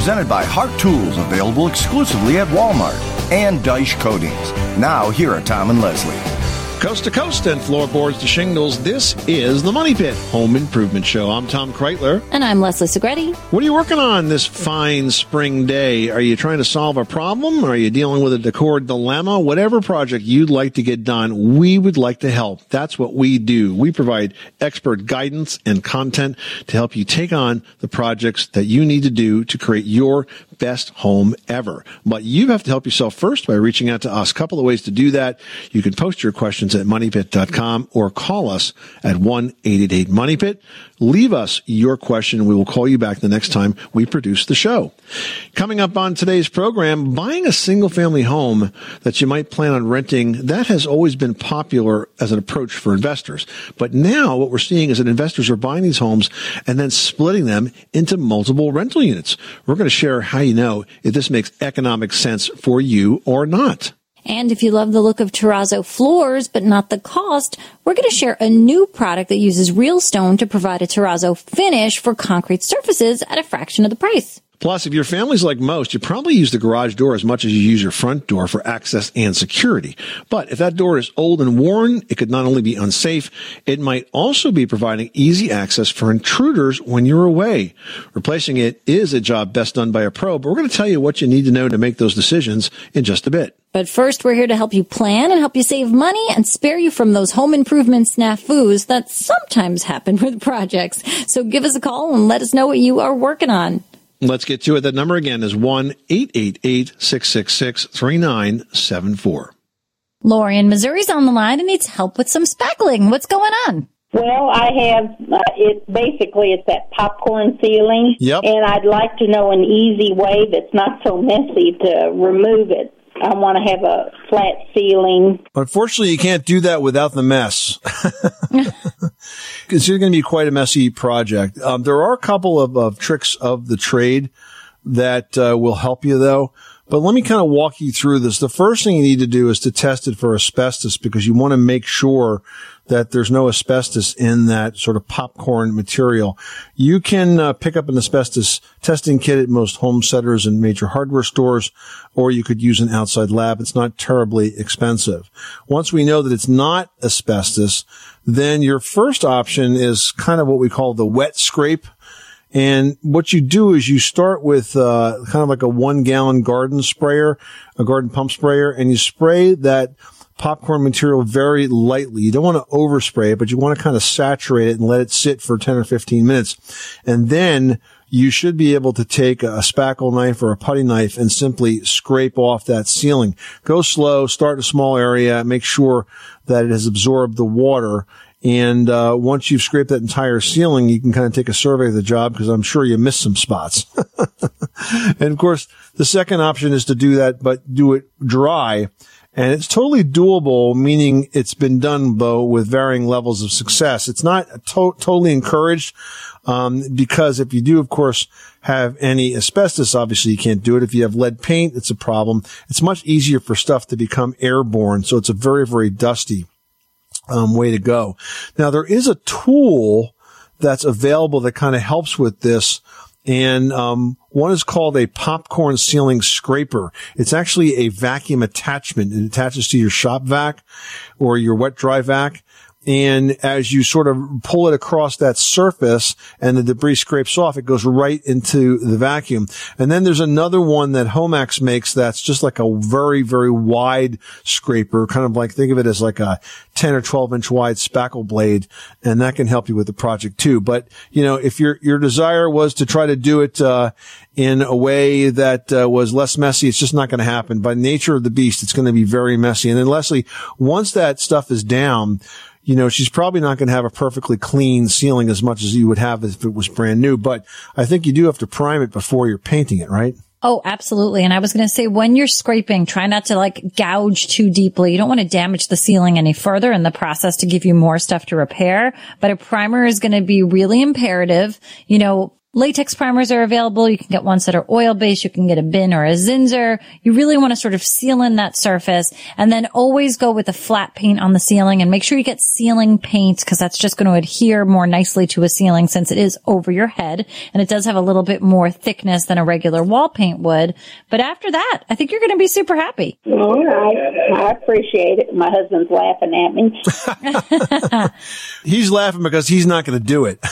Presented by Hart Tools, available exclusively at Walmart. And Dyche Coatings. Now, here are Tom and Leslie. Coast to coast and floorboards to shingles, this is the Money Pit Home Improvement Show. I'm Tom Kreitler. And I'm Leslie Segretti. What are you working on this fine spring day? Are you trying to solve a problem? Are you dealing with a decor dilemma? Whatever project you'd like to get done, we would like to help. That's what we do. We provide expert guidance and content to help you take on the projects that you need to do to create your best home ever. But you have to help yourself first by reaching out to us. A couple of ways to do that. You can post your questions at moneypit.com or call us at 1-888-MONEYPIT. Leave us your question and we will call you back the next time we produce the show. Coming up on today's program, buying a single-family home that you might plan on renting, that has always been popular as an approach for investors. But now what we're seeing is that investors are buying these homes and then splitting them into multiple rental units. We're going to share how you know if this makes economic sense for you or not. And if you love the look of terrazzo floors, but not the cost, we're going to share a new product that uses real stone to provide a terrazzo finish for concrete surfaces at a fraction of the price. Plus, if your family's like most, you probably use the garage door as much as you use your front door for access and security. But if that door is old and worn, it could not only be unsafe, it might also be providing easy access for intruders when you're away. Replacing it is a job best done by a pro, but we're going to tell you what you need to know to make those decisions in just a bit. But first, we're here to help you plan and help you save money and spare you from those home improvement snafus that sometimes happen with projects. So give us a call and let us know what you are working on. Let's get to it. That number again is 1-888-666-3974. Lori in Missouri's on the line and needs help with some spackling. What's going on? Well, I have, it's that popcorn ceiling. Yep. And I'd like to know an easy way that's not so messy to remove it. I want to have a flat ceiling. Unfortunately, you can't do that without the mess. It's going to be quite a messy project. There are a couple of tricks of the trade that will help you, though. But let me kind of walk you through this. The first thing you need to do is to test it for asbestos because you want to make sure that there's no asbestos in that sort of popcorn material. You can pick up an asbestos testing kit at most home centers and major hardware stores, or you could use an outside lab. It's not terribly expensive. Once we know that it's not asbestos, then your first option is kind of what we call the wet scrape. And what you do is you start with kind of like a 1-gallon garden sprayer, a garden pump sprayer, and you spray that popcorn material very lightly. You don't want to overspray it, but you want to kind of saturate it and let it sit for 10 or 15 minutes. And then you should be able to take a spackle knife or a putty knife and simply scrape off that ceiling. Go slow, start in a small area, make sure that it has absorbed the water. And once you've scraped that entire ceiling, you can kind of take a survey of the job because I'm sure you missed some spots. And, of course, the second option is to do that, but do it dry. And it's totally doable, meaning it's been done, though, with varying levels of success. It's not totally encouraged because if you do, of course, have any asbestos, obviously you can't do it. If you have lead paint, it's a problem. It's much easier for stuff to become airborne, so it's a very, very dusty way to go. Now, there is a tool that's available that kind of helps with this. And one is called a popcorn ceiling scraper. It's actually a vacuum attachment. It attaches to your shop vac or your wet dry vac. And as you sort of pull it across that surface and the debris scrapes off, it goes right into the vacuum. And then there's another one that Homax makes that's just like a very, very wide scraper, kind of like, think of it as like a 10 or 12 inch wide spackle blade. And that can help you with the project too. But, you know, if your desire was to try to do it, in a way that was less messy, it's just not going to happen. By nature of the beast, it's going to be very messy. And then Leslie, once that stuff is down, you know, she's probably not going to have a perfectly clean ceiling as much as you would have if it was brand new. But I think you do have to prime it before you're painting it, right? Oh, absolutely. And I was going to say, when you're scraping, try not to like gouge too deeply. You don't want to damage the ceiling any further in the process to give you more stuff to repair. But a primer is going to be really imperative. You know, Latex primers are available. You can get ones that are oil-based. You can get a bin or a Zinsser. You really want to sort of seal in that surface, and then always go with a flat paint on the ceiling, and make sure you get ceiling paint, because that's just going to adhere more nicely to a ceiling since it is over your head, and it does have a little bit more thickness than a regular wall paint would. But after that, I think you're going to be super happy. All right. I appreciate it. My husband's laughing at me. He's laughing because he's not going to do it.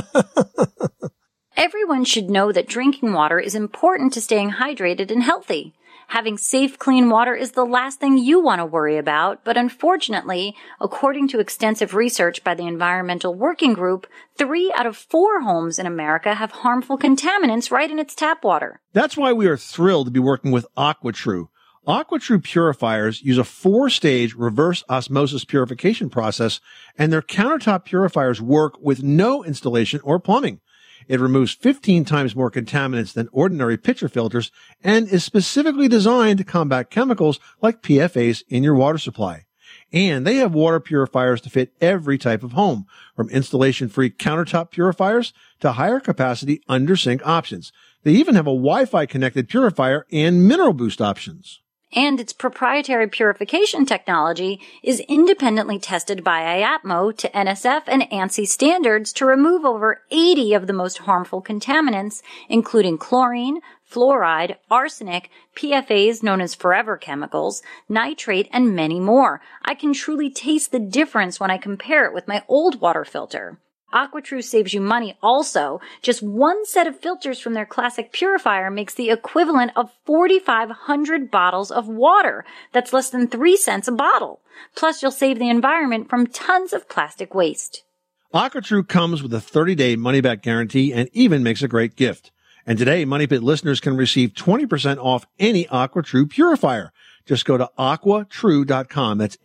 Everyone should know that drinking water is important to staying hydrated and healthy. Having safe, clean water is the last thing you want to worry about, but unfortunately, according to extensive research by the Environmental Working Group, 3 out of 4 homes in America have harmful contaminants right in its tap water. That's why we are thrilled to be working with AquaTrue. AquaTrue purifiers use a 4-stage reverse osmosis purification process, and their countertop purifiers work with no installation or plumbing. It removes 15 times more contaminants than ordinary pitcher filters and is specifically designed to combat chemicals like PFAS in your water supply. And they have water purifiers to fit every type of home, from installation-free countertop purifiers to higher capacity under-sink options. They even have a Wi-Fi connected purifier and mineral boost options. And its proprietary purification technology is independently tested by IAPMO to NSF and ANSI standards to remove over 80 of the most harmful contaminants, including chlorine, fluoride, arsenic, PFAS known as forever chemicals, nitrate, and many more. I can truly taste the difference when I compare it with my old water filter. AquaTrue saves you money also. Just one set of filters from their classic purifier makes the equivalent of 4,500 bottles of water. That's less than 3 cents a bottle. Plus, you'll save the environment from tons of plastic waste. AquaTrue comes with a 30-day money-back guarantee and even makes a great gift. And today, Money Pit listeners can receive 20% off any AquaTrue purifier. Just go to AquaTrue.com. That's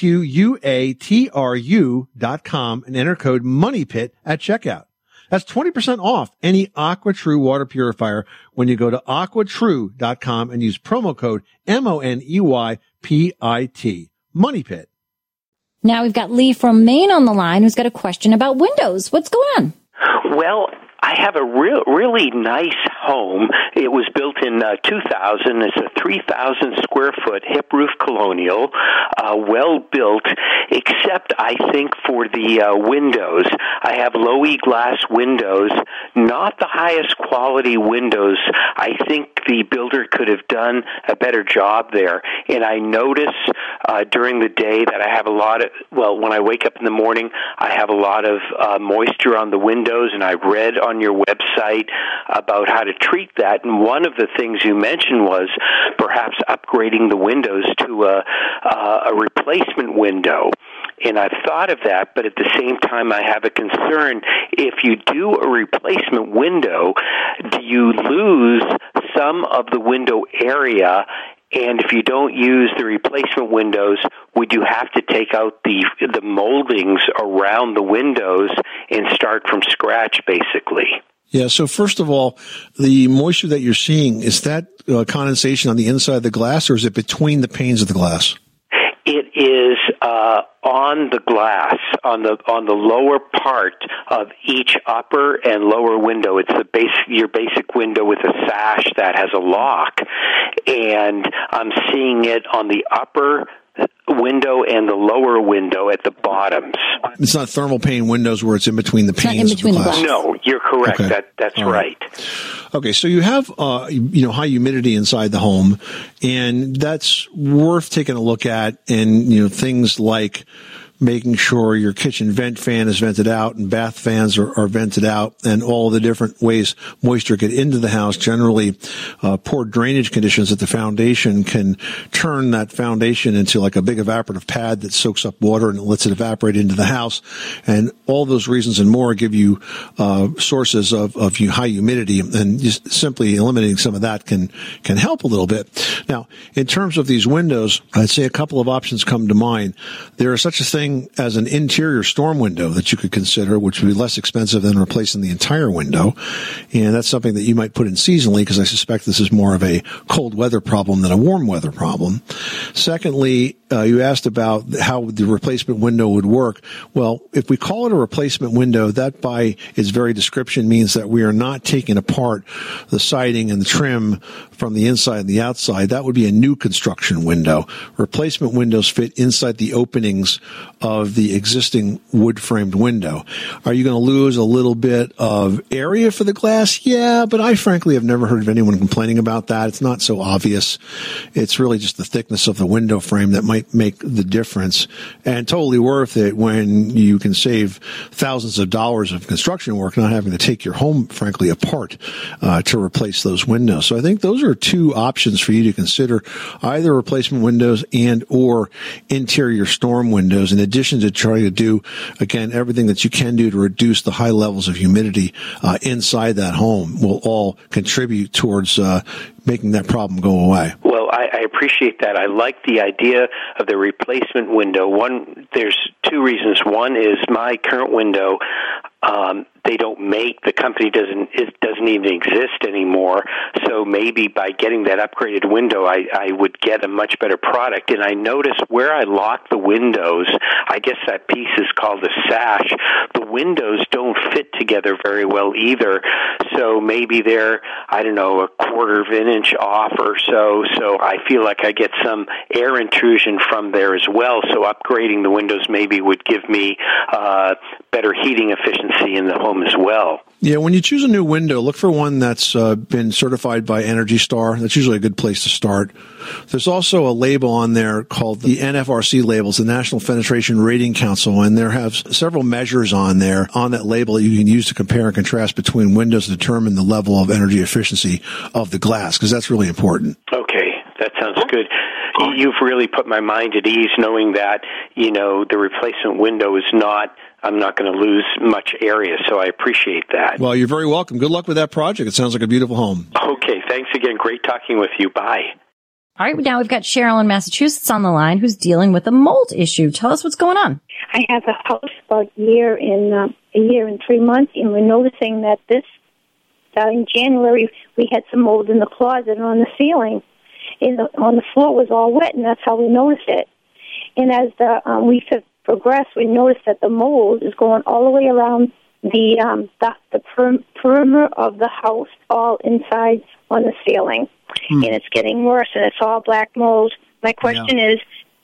AQUATRU.com and enter code MONEYPIT at checkout. That's 20% off any AquaTrue water purifier when you go to AquaTrue.com and use promo code MONEYPIT. MoneyPit. Now we've got Lee from Maine on the line who's got a question about windows. What's going on? Well, I have a really nice home. It was built in 2000. It's a 3,000 square foot hip roof colonial, well built, except I think for the windows. I have low-E glass windows, not the highest quality windows. I think the builder could have done a better job there. And I notice during the day that I have a lot of, when I wake up in the morning, I have a lot of moisture on the windows, and I read on your website about how to treat that. And one of the things you mentioned was perhaps upgrading the windows to a replacement window. And I've thought of that, but at the same time I have a concern. If you do a replacement window, do you lose some of the window area? And if you don't use the replacement windows, would you have to take out the moldings around the windows and start from scratch, basically? Yeah, so first of all, the moisture that you're seeing, is that condensation on the inside of the glass, or is it between the panes of the glass? It is on the glass, on the lower part of each upper and lower window. It's your basic window with a sash that has a lock, and I'm seeing it on the upper window and the lower window at the bottoms. It's not thermal pane windows where it's in between the panes of the glass. No, you're correct. Okay. That's right. Okay, so you have high humidity inside the home, and that's worth taking a look at. And things like making sure your kitchen vent fan is vented out and bath fans are vented out, and all the different ways moisture get into the house. Generally, poor drainage conditions at the foundation can turn that foundation into like a big evaporative pad that soaks up water and lets it evaporate into the house. And all those reasons and more give you sources of high humidity, and just simply eliminating some of that can help a little bit. Now, in terms of these windows, I'd say a couple of options come to mind. There is such a thing thing as an interior storm window that you could consider, which would be less expensive than replacing the entire window. And that's something that you might put in seasonally, because I suspect this is more of a cold weather problem than a warm weather problem. Secondly, you asked about how the replacement window would work. Well, if we call it a replacement window, that by its very description means that we are not taking apart the siding and the trim from the inside and the outside. That would be a new construction window. Replacement windows fit inside the openings of the existing wood-framed window. Are you going to lose a little bit of area for the glass? Yeah, but I frankly have never heard of anyone complaining about that. It's not so obvious. It's really just the thickness of the window frame that might make the difference, and totally worth it when you can save thousands of dollars of construction work not having to take your home, frankly, apart to replace those windows. So I think those are two options for you to consider, either replacement windows and or interior storm windows, in addition to trying to do, again, everything that you can do to reduce the high levels of humidity inside that home will all contribute towards making that problem go away. Well, I appreciate that. I like the idea of the replacement window. There's two reasons. One is my current window, they don't make, the company doesn't even exist anymore. So maybe by getting that upgraded window, I would get a much better product. And I notice where I lock the windows, I guess that piece is called a sash, the windows don't fit together very well either. So maybe they're, I don't know, a quarter of an inch off or so. So I feel like I get some air intrusion from there as well. So upgrading the windows maybe would give me better heating efficiency in the home as well. Yeah, when you choose a new window, look for one that's been certified by Energy Star. That's usually a good place to start. There's also a label on there called the NFRC labels, the National Fenestration Rating Council, and there have several measures on there on that label that you can use to compare and contrast between windows to determine the level of energy efficiency of the glass, because that's really important. Okay, that sounds good. You've really put my mind at ease knowing that, the replacement window is not, I'm not going to lose much area, so I appreciate that. Well, you're very welcome. Good luck with that project. It sounds like a beautiful home. Okay, thanks again. Great talking with you. Bye. All right, now we've got Cheryl in Massachusetts on the line who's dealing with a mold issue. Tell us what's going on. I have a house about a year and 3 months, and we're noticing that in January we had some mold in the closet and on the ceiling. On the floor was all wet, and that's how we noticed it. And as the weeks have progressed, we noticed that the mold is going all the way around the perimeter of the house, all inside on the ceiling. And it's getting worse, and it's all black mold. My question is,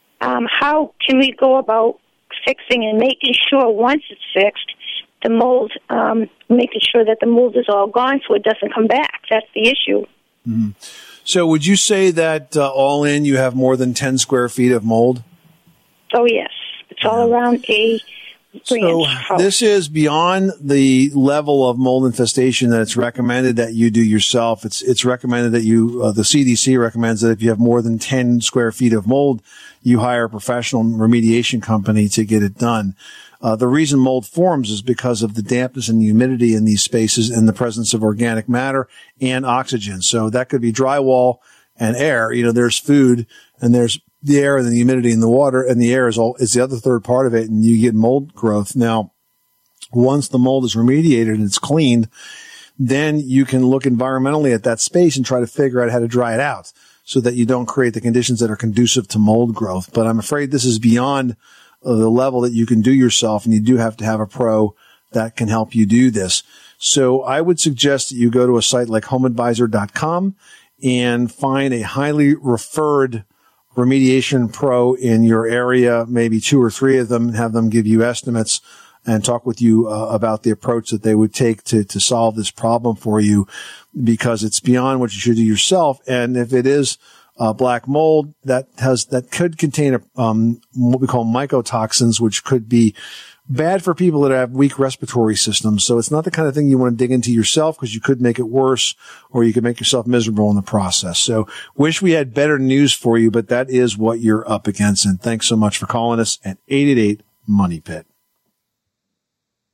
how can we go about fixing and making sure once it's fixed, the mold, making sure that the mold is all gone so it doesn't come back? That's the issue. Mm-hmm. So would you say that all in you have more than 10 square feet of mold? Oh, yes. It's all around a So this is beyond the level of mold infestation that it's recommended that you do yourself. It's recommended that the CDC recommends that if you have more than 10 square feet of mold, you hire a professional remediation company to get it done. The reason mold forms is because of the dampness and the humidity in these spaces and the presence of organic matter and oxygen. So that could be drywall and air. There's food and there's the air and the humidity in the water, and the air is the other third part of it, and you get mold growth. Now, once the mold is remediated and it's cleaned, then you can look environmentally at that space and try to figure out how to dry it out so that you don't create the conditions that are conducive to mold growth. But I'm afraid this is beyond the level that you can do yourself, and you do have to have a pro that can help you do this. So I would suggest that you go to a site like homeadvisor.com and find a highly referred remediation pro in your area, maybe 2 or 3 of them, and have them give you estimates and talk with you about the approach that they would take to solve this problem for you, because it's beyond what you should do yourself. And if it is black mold, that could contain what we call mycotoxins, which could be bad for people that have weak respiratory systems. So it's not the kind of thing you want to dig into yourself, because you could make it worse, or you could make yourself miserable in the process. So wish we had better news for you, but that is what you're up against. And thanks so much for calling us at 888-MONEY-PIT.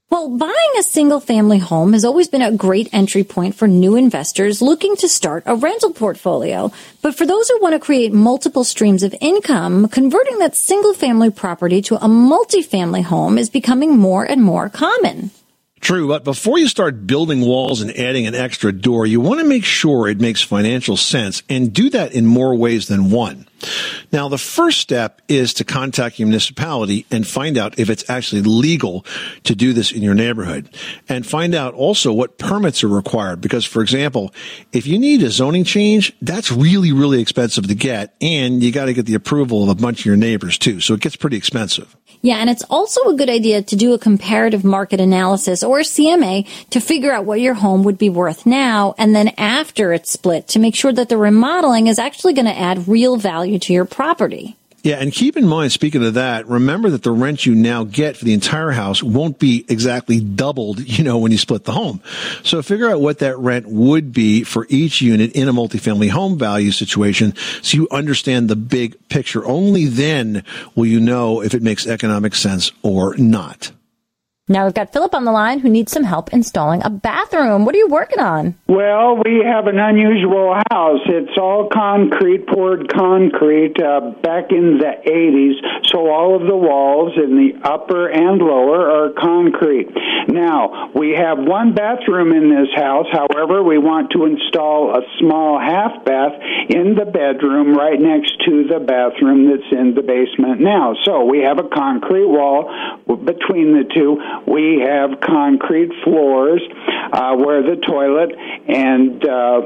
Well, buying a single-family home has always been a great entry point for new investors looking to start a rental portfolio. But for those who want to create multiple streams of income, converting that single-family property to a multifamily home is becoming more and more common. True, but before you start building walls and adding an extra door, you want to make sure it makes financial sense and do that in more ways than one. Now, the first step is to contact your municipality and find out if it's actually legal to do this in your neighborhood, and find out also what permits are required. Because, for example, if you need a zoning change, that's really, really expensive to get, and you got to get the approval of a bunch of your neighbors too. So it gets pretty expensive. Yeah, and it's also a good idea to do a comparative market analysis or a CMA to figure out what your home would be worth now and then after it's split to make sure that the remodeling is actually going to add real value to your property. Yeah, and keep in mind, speaking of that, remember that the rent you now get for the entire house won't be exactly doubled, when you split the home. So figure out what that rent would be for each unit in a multifamily home value situation so you understand the big picture. Only then will you know if it makes economic sense or not. Now we've got Philip on the line who needs some help installing a bathroom. What are you working on? Well, we have an unusual house. It's all concrete, poured concrete, back in the 80s. So all of the walls in the upper and lower are concrete. Now, we have one bathroom in this house. However, we want to install a small half bath in the bedroom right next to the bathroom that's in the basement now. So we have a concrete wall between the two. We have concrete floors where the toilet and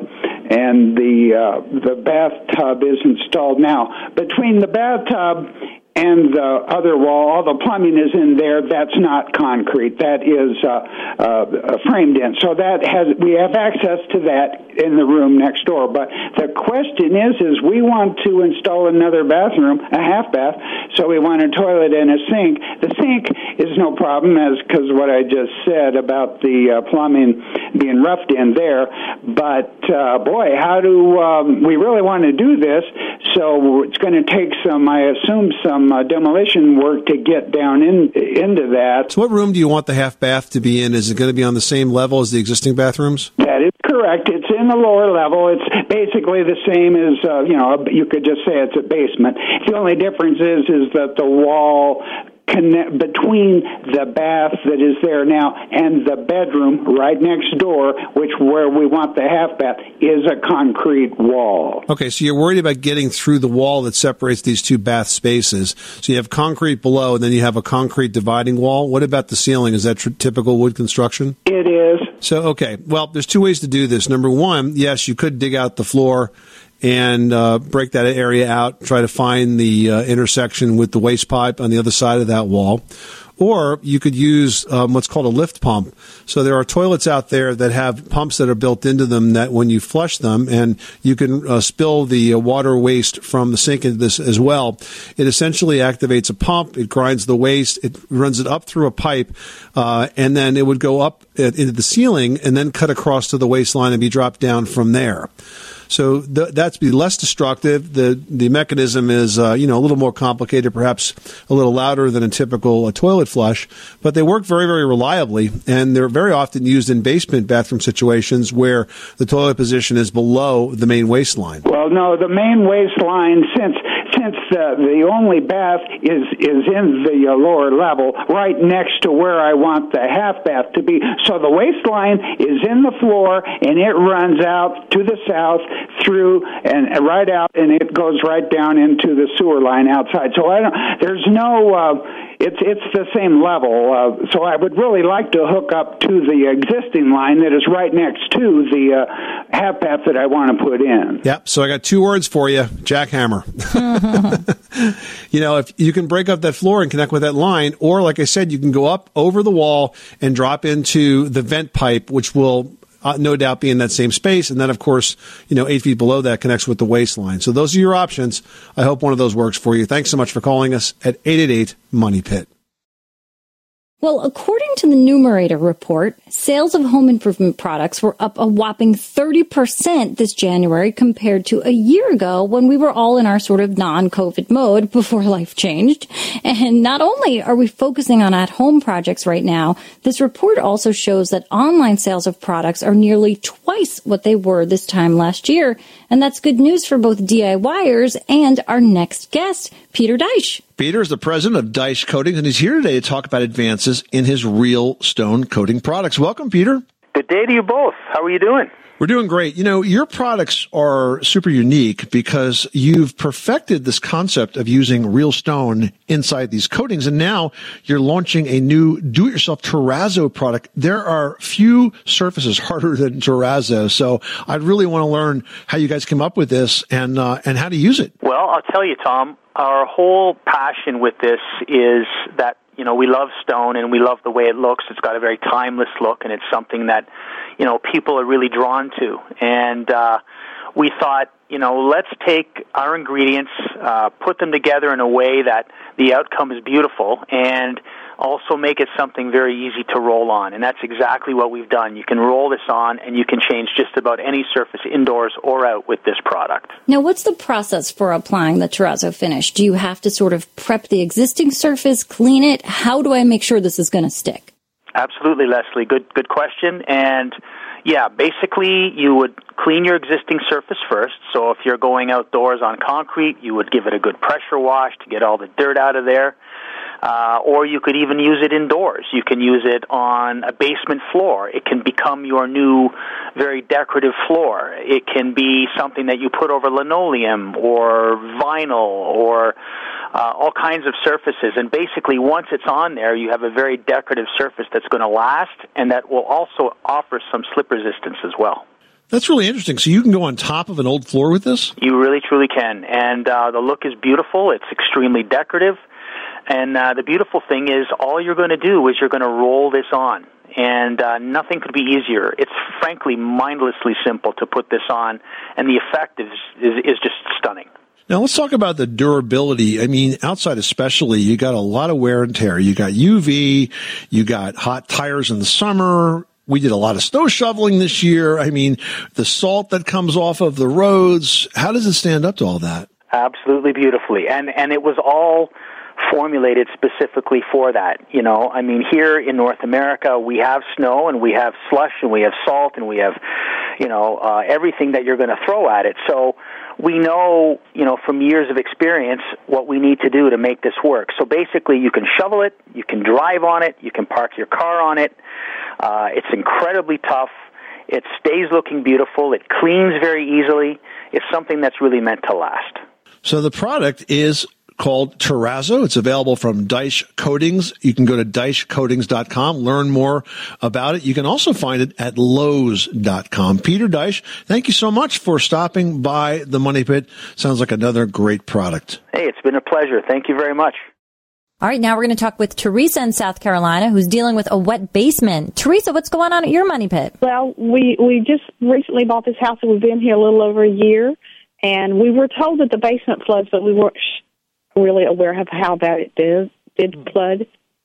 the bathtub is installed. Now, between the bathtub and the other wall, all the plumbing is in there. That's not concrete. That is framed in. So we have access to that in the room next door. But the question is we want to install another bathroom, a half bath, so we want a toilet and a sink. The sink is no problem, because what I just said about the plumbing being roughed in there. But boy, how do we really want to do this? So it's going to take I assume some demolition work to get down into that. So what room do you want the half bath to be in? Is it going to be on the same level as the existing bathrooms? That is correct. It's in the lower level. It's basically the same as, you could just say it's a basement. The only difference is that the wall between the bath that is there now and the bedroom right next door, where we want the half bath, is a concrete wall. Okay, so you're worried about getting through the wall that separates these two bath spaces. So you have concrete below, and then you have a concrete dividing wall. What about the ceiling? Is that typical wood construction? It is. So, okay, well, there's two ways to do this. Number one, yes, you could dig out the floor and break that area out, try to find the intersection with the waste pipe on the other side of that wall. Or you could use what's called a lift pump. So there are toilets out there that have pumps that are built into them that when you flush them, and you can spill the water waste from the sink into this as well, it essentially activates a pump, it grinds the waste, it runs it up through a pipe, and then it would go up into the ceiling and then cut across to the waistline and be dropped down from there. So that's be less destructive. The mechanism is, a little more complicated, perhaps a little louder than a typical toilet flush, but they work very, very reliably, and they're very often used in basement bathroom situations where the toilet position is below the main waistline. Well, no, the main waistline, since the only bath is in the lower level, right next to where I want the half bath to be. So the waistline is in the floor, and it runs out to the south through and right out, and it goes right down into the sewer line outside. So there's no. It's the same level. So I would really like to hook up to the existing line that is right next to the half bath that I want to put in. Yep. So I got two words for you: jackhammer. If you can break up that floor and connect with that line, or like I said, you can go up over the wall and drop into the vent pipe, which will no doubt be in that same space. And then, of course, 8 feet below that connects with the waistline. So those are your options. I hope one of those works for you. Thanks so much for calling us at 888-MONEY-PIT. Well, according to the Numerator report, sales of home improvement products were up a whopping 30% this January compared to a year ago when we were all in our sort of non-COVID mode before life changed. And not only are we focusing on at-home projects right now, this report also shows that online sales of products are nearly twice what they were this time last year. And that's good news for both DIYers and our next guest, Peter Deich. Peter is the president of Deich Coatings, and he's here today to talk about advances in his real stone coating products. Welcome, Peter. Good day to you both. How are you doing? We're doing great. You know, your products are super unique because you've perfected this concept of using real stone inside these coatings, and now you're launching a new do-it-yourself terrazzo product. There are few surfaces harder than terrazzo, so I'd really want to learn how you guys came up with this and how to use it. Well, I'll tell you, Tom, our whole passion with this is that, you know, we love stone and we love the way it looks. It's got a very timeless look, and it's something that, you know, people are really drawn to. And we thought, you know, let's take our ingredients, put them together in a way that the outcome is beautiful, and also make it something very easy to roll on. And that's exactly what we've done. You can roll this on, and you can change just about any surface indoors or out with this product. Now, what's the process for applying the terrazzo finish? Do you have to sort of prep the existing surface, clean it? How do I make sure this is going to stick? Absolutely, Leslie. Good question. And yeah, basically you would clean your existing surface first. So if you're going outdoors on concrete, you would give it a good pressure wash to get all the dirt out of there. Or you could even use it indoors. You can use it on a basement floor. It can become your new very decorative floor. It can be something that you put over linoleum or vinyl or all kinds of surfaces. And basically, once it's on there, you have a very decorative surface that's going to last, and that will also offer some slip resistance as well. That's really interesting. So you can go on top of an old floor with this? You really, truly can. And the look is beautiful. It's extremely decorative. And the beautiful thing is all you're going to do is you're going to roll this on. And nothing could be easier. It's frankly mindlessly simple to put this on, and the effect is just stunning. Now, let's talk about the durability. I mean, outside especially, you got a lot of wear and tear. You got UV, you got hot tires in the summer. We did a lot of snow shoveling this year. I mean, the salt that comes off of the roads, how does it stand up to all that? Absolutely beautifully. And it was all formulated specifically for that. You know, I mean, here in North America, we have snow and we have slush and we have salt and we have, you know, everything that you're going to throw at it. So we know, you know, from years of experience what we need to do to make this work. So basically, you can shovel it, you can drive on it, you can park your car on it. It's incredibly tough. It stays looking beautiful. It cleans very easily. It's something that's really meant to last. So the product is called Terrazzo. It's available from Deich Coatings. You can go to DeichCoatings.com, learn more about it. You can also find it at Lowe's.com. Peter Deich, thank you so much for stopping by the Money Pit. Sounds like another great product. Hey, it's been a pleasure. Thank you very much. All right, now we're going to talk with Teresa in South Carolina, who's dealing with a wet basement. Teresa, what's going on at your Money Pit? Well, we just recently bought this house, and we've been here a little over a year, and we were told that the basement floods, but we weren't really aware of how bad it did flood.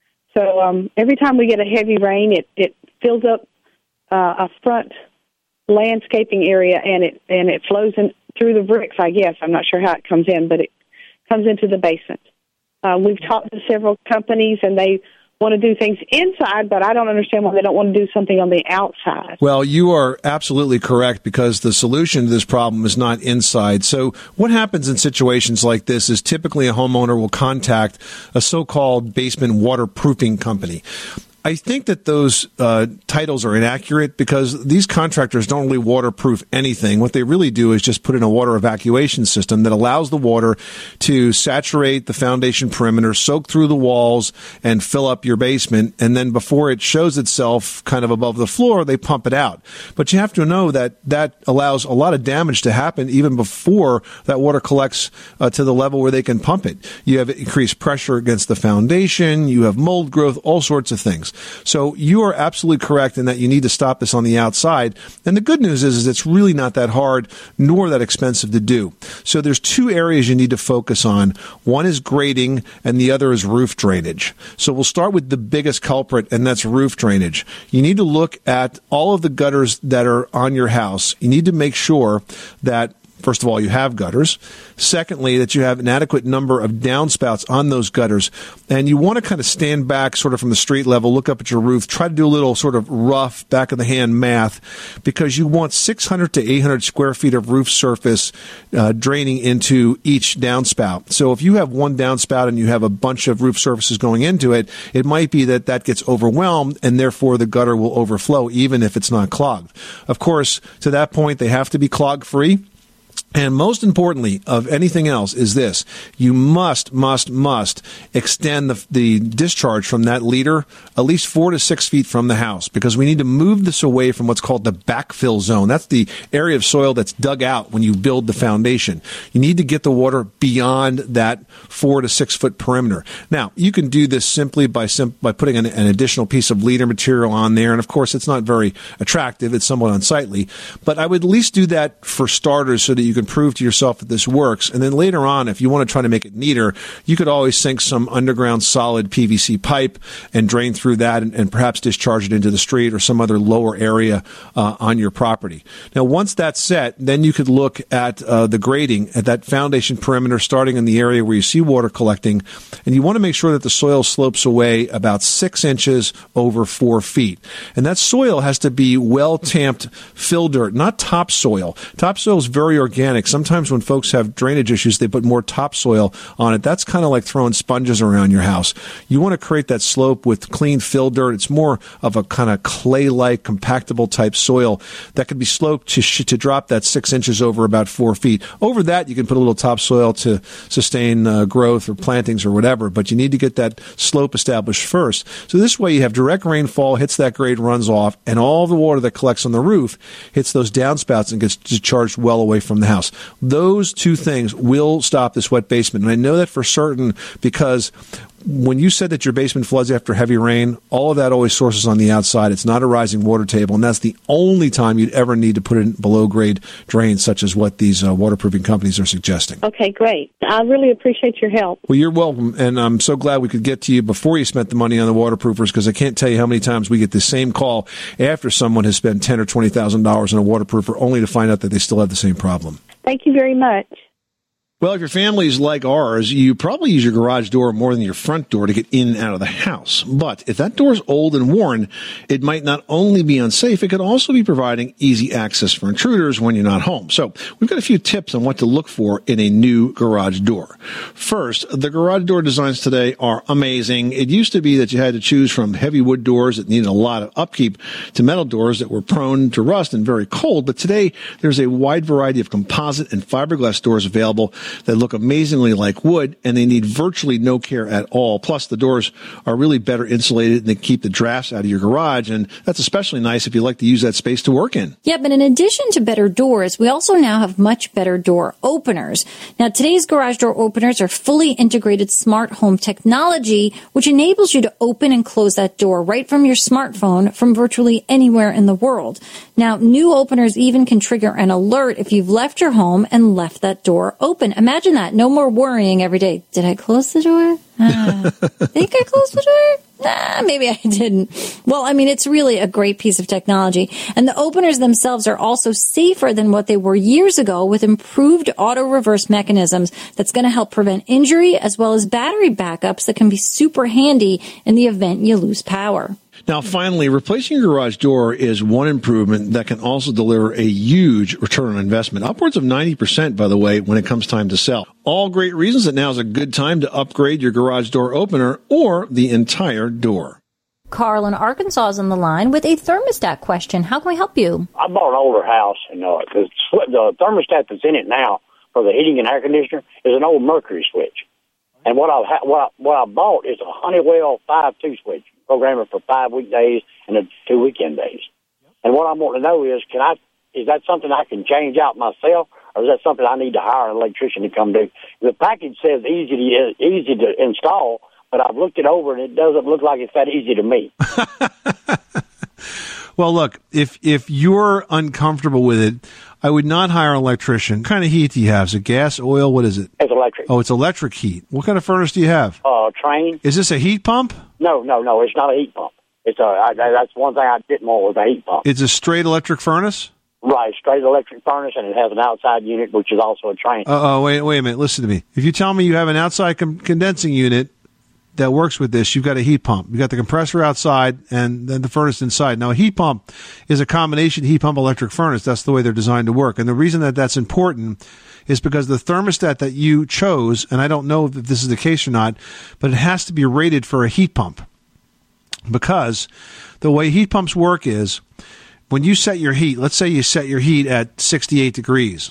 So every time we get a heavy rain, it fills up a front landscaping area, and it flows in through the bricks, I guess. I'm not sure how it comes in, but it comes into the basement. We've talked to several companies, and they want to do things inside, but I don't understand why they don't want to do something on the outside. Well, you are absolutely correct, because the solution to this problem is not inside. So what happens in situations like this is typically a homeowner will contact a so-called basement waterproofing company. I think that those titles are inaccurate, because these contractors don't really waterproof anything. What they really do is just put in a water evacuation system that allows the water to saturate the foundation perimeter, soak through the walls, and fill up your basement. And then before it shows itself kind of above the floor, they pump it out. But you have to know that that allows a lot of damage to happen even before that water collects to the level where they can pump it. You have increased pressure against the foundation. You have mold growth, all sorts of things. So you are absolutely correct in that you need to stop this on the outside. And the good news is it's really not that hard nor that expensive to do. So there's two areas you need to focus on. One is grading and the other is roof drainage. So we'll start with the biggest culprit, and that's roof drainage. You need to look at all of the gutters that are on your house. You need to make sure that, first of all, you have gutters. Secondly, that you have an adequate number of downspouts on those gutters. And you want to kind of stand back sort of from the street level, look up at your roof, try to do a little sort of rough back of the hand math, because you want 600 to 800 square feet of roof surface draining into each downspout. So if you have one downspout and you have a bunch of roof surfaces going into it, it might be that that gets overwhelmed and therefore the gutter will overflow even if it's not clogged. Of course, to that point, they have to be clog free. And most importantly of anything else is this: you must extend the discharge from that leader at least 4 to 6 feet from the house, because we need to move this away from what's called the backfill zone. That's the area of soil that's dug out when you build the foundation. You need to get the water beyond that 4 to 6 foot perimeter. Now, you can do this simply by putting an additional piece of leader material on there. And of course, it's not very attractive. It's somewhat unsightly. But I would at least do that for starters so that you can prove to yourself that this works. And then later on, if you want to try to make it neater, you could always sink some underground solid PVC pipe and drain through that and perhaps discharge it into the street or some other lower area on your property. Now, once that's set, then you could look at the grading at that foundation perimeter, starting in the area where you see water collecting. And you want to make sure that the soil slopes away about 6 inches over 4 feet. And that soil has to be well-tamped fill dirt, not topsoil. Topsoil is very organic. Sometimes when folks have drainage issues, they put more topsoil on it. That's kind of like throwing sponges around your house. You want to create that slope with clean fill dirt. It's more of a kind of clay-like, compactable type soil that can be sloped to drop that 6 inches over about 4 feet. Over that, you can put a little topsoil to sustain growth or plantings or whatever, but you need to get that slope established first. So this way you have direct rainfall, hits that grade, runs off, and all the water that collects on the roof hits those downspouts and gets discharged well away from the house. Those two things will stop this wet basement. And I know that for certain because when you said that your basement floods after heavy rain, all of that always sources on the outside. It's not a rising water table, and that's the only time you'd ever need to put in below-grade drains, such as what these waterproofing companies are suggesting. Okay, great. I really appreciate your help. Well, you're welcome, and I'm so glad we could get to you before you spent the money on the waterproofers, because I can't tell you how many times we get the same call after someone has spent $10,000 or $20,000 on a waterproofer, only to find out that they still have the same problem. Thank you very much. Well, if your family is like ours, you probably use your garage door more than your front door to get in and out of the house. But if that door is old and worn, it might not only be unsafe, it could also be providing easy access for intruders when you're not home. So we've got a few tips on what to look for in a new garage door. First, the garage door designs today are amazing. It used to be that you had to choose from heavy wood doors that needed a lot of upkeep to metal doors that were prone to rust and very cold. But today, there's a wide variety of composite and fiberglass doors available that look amazingly like wood, and they need virtually no care at all. Plus, the doors are really better insulated, and they keep the drafts out of your garage, and that's especially nice if you like to use that space to work in. Yeah, but in addition to better doors, we also now have much better door openers. Now, today's garage door openers are fully integrated smart home technology, which enables you to open and close that door right from your smartphone from virtually anywhere in the world. Now, new openers even can trigger an alert if you've left your home and left that door open. Imagine that. No more worrying every day. Did I close the door? Think I closed the door? Nah, maybe I didn't. Well, I mean, it's really a great piece of technology. And the openers themselves are also safer than what they were years ago, with improved auto-reverse mechanisms that's going to help prevent injury, as well as battery backups that can be super handy in the event you lose power. Now, finally, replacing your garage door is one improvement that can also deliver a huge return on investment, upwards of 90%, by the way, when it comes time to sell. All great reasons that now is a good time to upgrade your garage door opener or the entire door. Carl in Arkansas is on the line with a thermostat question. How can we help you? I bought an older house, and the thermostat that's in it now for the heating and air conditioner is an old Mercury switch. And what I bought is a Honeywell 5-2 switch, programmer for 5 weekdays and 2 weekend days. And what I want to know is, is that something I can change out myself, or is that something I need to hire an electrician to come do? The package says easy to install, but but I've looked it over, and it doesn't look like it's that easy to me. Well, look, if you're uncomfortable with it, I would not hire an electrician. What kind of heat do you have? Is it gas, oil? What is it? It's electric. Oh, it's electric heat. What kind of furnace do you have? Train. Is this a heat pump? No, it's not a heat pump. That's one thing I didn't want was a heat pump. It's a straight electric furnace? Right, straight electric furnace, and it has an outside unit, which is also a train. Wait a minute. Listen to me. If you tell me you have an outside condensing unit that works with this, you've got a heat pump. You've got the compressor outside and then the furnace inside. Now, a heat pump is a combination heat pump electric furnace. That's the way they're designed to work. And the reason that that's important is because the thermostat that you chose, and I don't know if this is the case or not, but it has to be rated for a heat pump. Because the way heat pumps work is when you set your heat, let's say you set your heat at 68 degrees.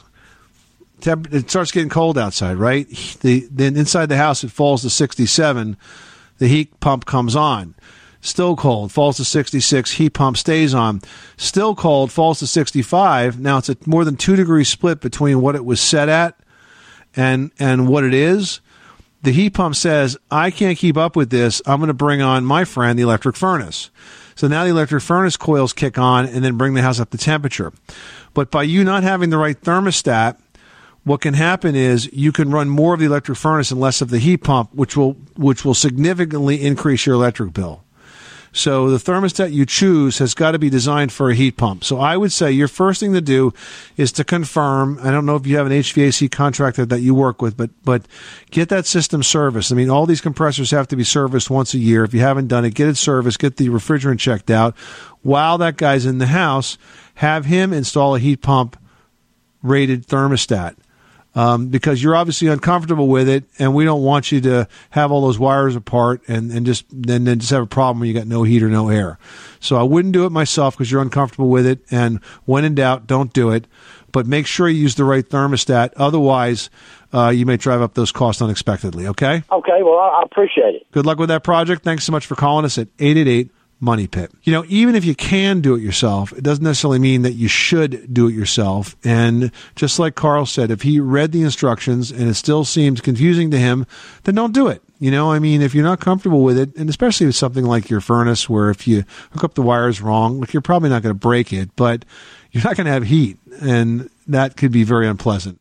It starts getting cold outside, right? Then inside the house, it falls to 67. The heat pump comes on. Still cold, falls to 66. Heat pump stays on. Still cold, falls to 65. Now it's a more than 2 degree split between what it was set at and what it is. The heat pump says, I can't keep up with this. I'm going to bring on my friend, the electric furnace. So now the electric furnace coils kick on and then bring the house up to temperature. But by you not having the right thermostat, what can happen is you can run more of the electric furnace and less of the heat pump, which will significantly increase your electric bill. So the thermostat you choose has got to be designed for a heat pump. So I would say your first thing to do is to confirm. I don't know if you have an HVAC contractor that you work with, but get that system serviced. I mean, all these compressors have to be serviced once a year. If you haven't done it, get it serviced, get the refrigerant checked out. While that guy's in the house, have him install a heat pump rated thermostat. Because you're obviously uncomfortable with it, and we don't want you to have all those wires apart and just have a problem when you got no heat or no air. So I wouldn't do it myself because you're uncomfortable with it, and when in doubt, don't do it. But make sure you use the right thermostat. Otherwise, you may drive up those costs unexpectedly, okay? Okay, well, I appreciate it. Good luck with that project. Thanks so much for calling us at 888 Money Pit. You know, even if you can do it yourself, it doesn't necessarily mean that you should do it yourself. And just like Carl said, if he read the instructions and it still seems confusing to him, then don't do it. You know, I mean, if you're not comfortable with it, and especially with something like your furnace, where if you hook up the wires wrong, like you're probably not going to break it, but you're not going to have heat, and that could be very unpleasant.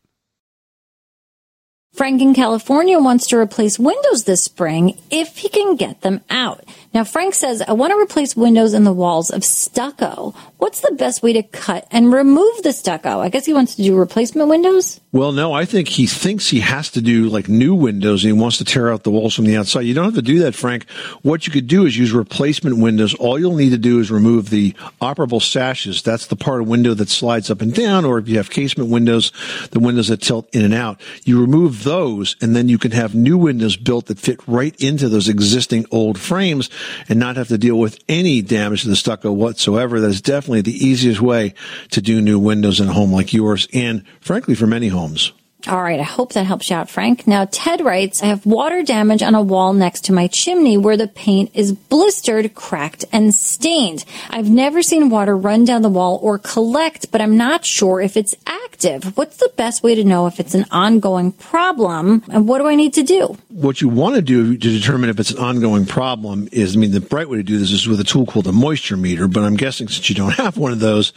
Frank in California wants to replace windows this spring if he can get them out. Now, Frank says, I want to replace windows in the walls of stucco. What's the best way to cut and remove the stucco? I guess he wants to do replacement windows? Well, no, I think he thinks he has to do like new windows and he wants to tear out the walls from the outside. You don't have to do that, Frank. What you could do is use replacement windows. All you'll need to do is remove the operable sashes. That's the part of window that slides up and down, or if you have casement windows, the windows that tilt in and out. You remove those, and then you can have new windows built that fit right into those existing old frames and not have to deal with any damage to the stucco whatsoever. That is definitely the easiest way to do new windows in a home like yours, and frankly, for many homes. All right, I hope that helps you out, Frank. Now, Ted writes, I have water damage on a wall next to my chimney where the paint is blistered, cracked, and stained. I've never seen water run down the wall or collect, but I'm not sure if it's active. What's the best way to know if it's an ongoing problem, and what do I need to do? What you want to do to determine if it's an ongoing problem is, the right way to do this is with a tool called a moisture meter, but I'm guessing since you don't have one of those,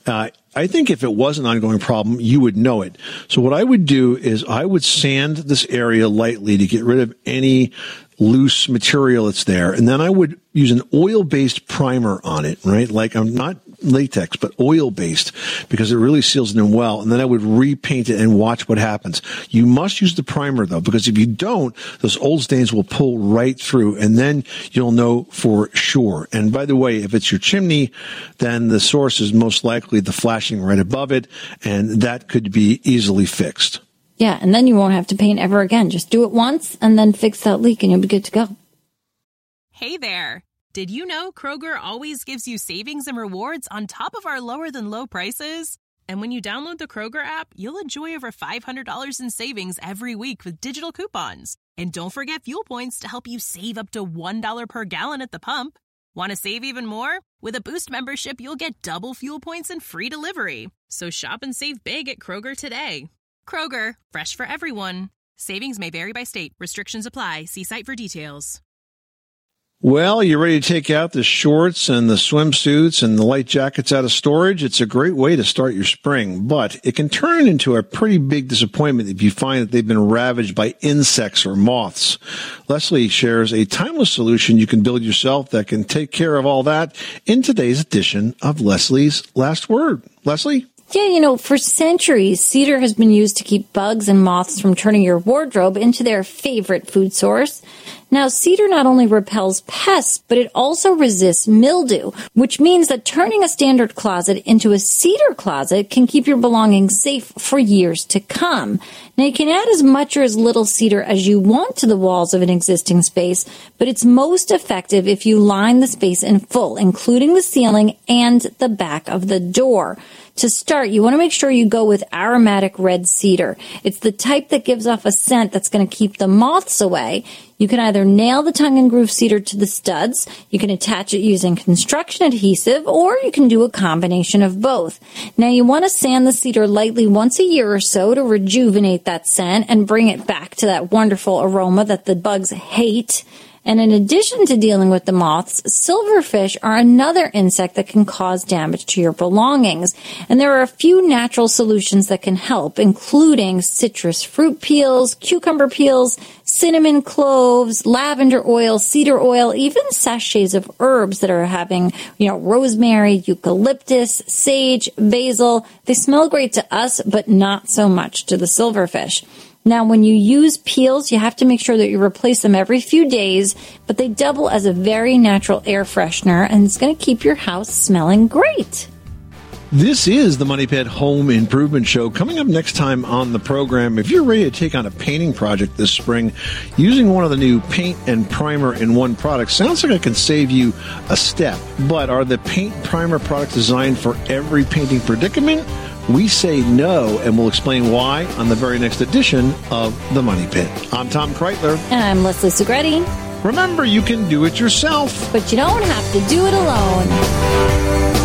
I think if it was an ongoing problem, you would know it. So what I would do is I would sand this area lightly to get rid of any loose material that's there. And then I would use an oil-based primer on it, right? Like I'm not latex, but oil-based, because it really seals it in well. And then I would repaint it and watch what happens. You must use the primer, though, because if you don't, those old stains will pull right through, and then you'll know for sure. And by the way, if it's your chimney, then the source is most likely the flashing right above it, and that could be easily fixed. Yeah, and then you won't have to paint ever again. Just do it once and then fix that leak and you'll be good to go. Hey there. Did you know Kroger always gives you savings and rewards on top of our lower than low prices? And when you download the Kroger app, you'll enjoy over $500 in savings every week with digital coupons. And don't forget fuel points to help you save up to $1 per gallon at the pump. Want to save even more? With a Boost membership, you'll get double fuel points and free delivery. So shop and save big at Kroger today. Kroger, fresh for everyone. Savings may vary by state. Restrictions apply. See site for details. Well, you ready to take out the shorts and the swimsuits and the light jackets out of storage? It's a great way to start your spring, but it can turn into a pretty big disappointment if you find that they've been ravaged by insects or moths. Leslie shares a timeless solution you can build yourself that can take care of all that in today's edition of Leslie's Last Word. Leslie? Yeah, for centuries, cedar has been used to keep bugs and moths from turning your wardrobe into their favorite food source. Now, cedar not only repels pests, but it also resists mildew, which means that turning a standard closet into a cedar closet can keep your belongings safe for years to come. Now, you can add as much or as little cedar as you want to the walls of an existing space, but it's most effective if you line the space in full, including the ceiling and the back of the door. To start, you want to make sure you go with aromatic red cedar. It's the type that gives off a scent that's going to keep the moths away. You can either nail the tongue and groove cedar to the studs, you can attach it using construction adhesive, or you can do a combination of both. Now, you want to sand the cedar lightly once a year or so to rejuvenate that scent and bring it back to that wonderful aroma that the bugs hate. And in addition to dealing with the moths, silverfish are another insect that can cause damage to your belongings. And there are a few natural solutions that can help, including citrus fruit peels, cucumber peels, cinnamon cloves, lavender oil, cedar oil, even sachets of herbs that are having, rosemary, eucalyptus, sage, basil. They smell great to us, but not so much to the silverfish. Now, when you use peels, you have to make sure that you replace them every few days, but they double as a very natural air freshener, and it's going to keep your house smelling great. This is the Money Pit Home Improvement Show. Coming up next time on the program, if you're ready to take on a painting project this spring using one of the new paint and primer in one product, sounds like it can save you a step. But are the paint primer products designed for every painting predicament? We say no, and we'll explain why on the very next edition of The Money Pit. I'm Tom Kreitler. And I'm Leslie Segretti. Remember, you can do it yourself, but you don't have to do it alone.